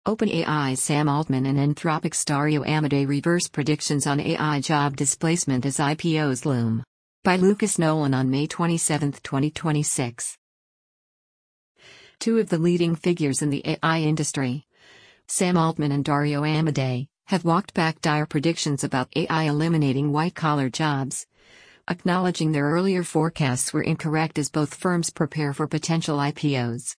OpenAI's Sam Altman and Anthropic's Dario Amodei reverse predictions on AI job displacement as IPOs loom. By Lucas Nolan on May 27, 2026. Two of the leading figures in the AI industry, Sam Altman and Dario Amodei, have walked back dire predictions about AI eliminating white-collar jobs, acknowledging their earlier forecasts were incorrect as both firms prepare for potential IPOs.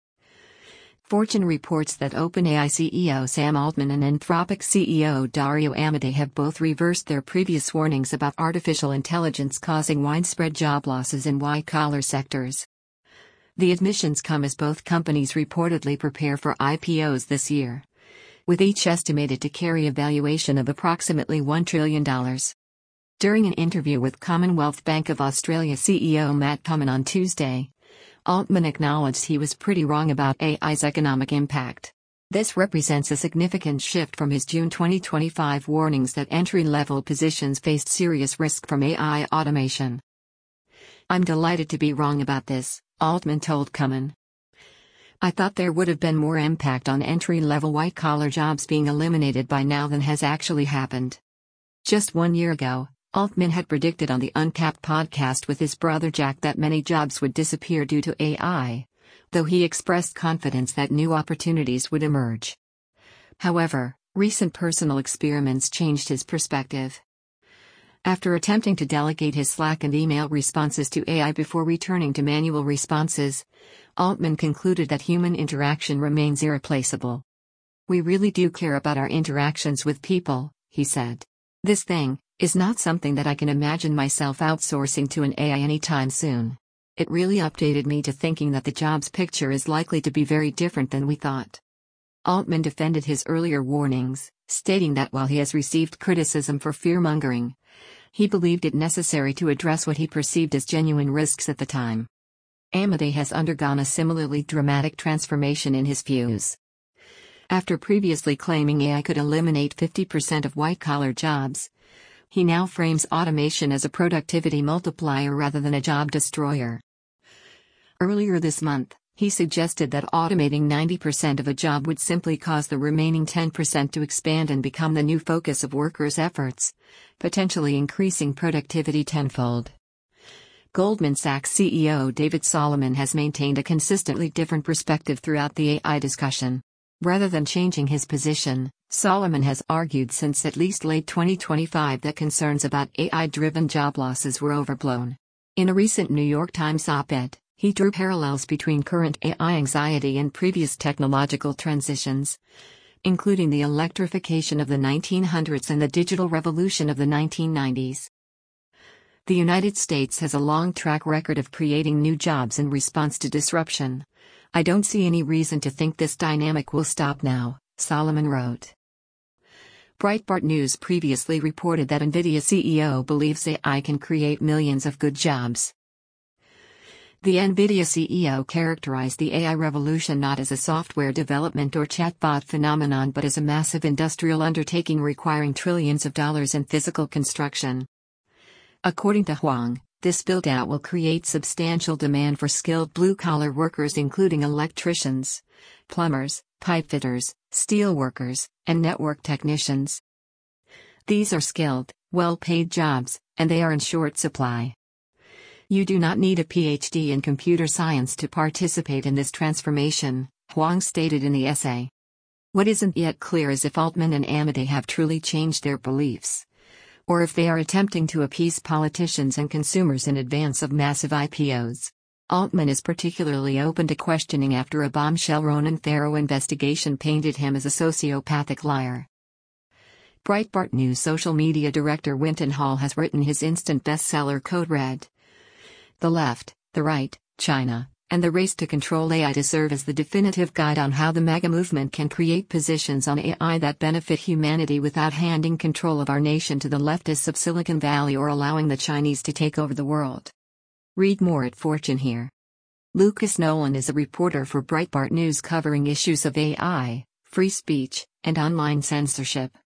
Fortune reports that OpenAI CEO Sam Altman and Anthropic CEO Dario Amodei have both reversed their previous warnings about artificial intelligence causing widespread job losses in white-collar sectors. The admissions come as both companies reportedly prepare for IPOs this year, with each estimated to carry a valuation of approximately $1 trillion. During an interview with Commonwealth Bank of Australia CEO Matt Comyn on Tuesday, Altman acknowledged he was pretty wrong about AI's economic impact. This represents a significant shift from his June 2025 warnings that entry-level positions faced serious risk from AI automation. "I'm delighted to be wrong about this," Altman told Comyn. "I thought there would have been more impact on entry-level white-collar jobs being eliminated by now than has actually happened." Just 1 year ago, Altman had predicted on the Uncapped podcast with his brother Jack that many jobs would disappear due to AI, though he expressed confidence that new opportunities would emerge. However, recent personal experiments changed his perspective. After attempting to delegate his Slack and email responses to AI before returning to manual responses, Altman concluded that human interaction remains irreplaceable. "We really do care about our interactions with people," he said. "This thing is not something that I can imagine myself outsourcing to an AI anytime soon." It really updated me to thinking that the jobs picture is likely to be very different than we thought. Altman defended his earlier warnings, stating that while he has received criticism for fear-mongering, he believed it necessary to address what he perceived as genuine risks at the time. Amodei has undergone a similarly dramatic transformation in his views. After previously claiming AI could eliminate 50% of white-collar jobs, he now frames automation as a productivity multiplier rather than a job destroyer. Earlier this month, he suggested that automating 90% of a job would simply cause the remaining 10% to expand and become the new focus of workers' efforts, potentially increasing productivity tenfold. Goldman Sachs CEO David Solomon has maintained a consistently different perspective throughout the AI discussion. Rather than changing his position, Solomon has argued since at least late 2025 that concerns about AI-driven job losses were overblown. In a recent New York Times op-ed, he drew parallels between current AI anxiety and previous technological transitions, including the electrification of the 1900s and the digital revolution of the 1990s. The United States has a long track record of creating new jobs in response to disruption. "I don't see any reason to think this dynamic will stop now," Solomon wrote. Breitbart News previously reported that NVIDIA CEO believes AI can create millions of good jobs. The NVIDIA CEO characterized the AI revolution not as a software development or chatbot phenomenon but as a massive industrial undertaking requiring trillions of dollars in physical construction. According to Huang, this build-out will create substantial demand for skilled blue-collar workers including electricians, plumbers, pipefitters, steelworkers, and network technicians. These are skilled, well-paid jobs, and they are in short supply. "You do not need a PhD in computer science to participate in this transformation," Huang stated in the essay. What isn't yet clear is if Altman and Amodei have truly changed their beliefs, or if they are attempting to appease politicians and consumers in advance of massive IPOs. Altman is particularly open to questioning after a bombshell Ronan Farrow investigation painted him as a sociopathic liar. Breitbart News social media director Winton Hall has written his instant bestseller Code Red: "The Left, the Right, China, and the Race to Control AI" to serve as the definitive guide on how the MAGA movement can create positions on AI that benefit humanity without handing control of our nation to the leftists of Silicon Valley or allowing the Chinese to take over the world. Read more at Fortune here. Lucas Nolan is a reporter for Breitbart News covering issues of AI, free speech, and online censorship.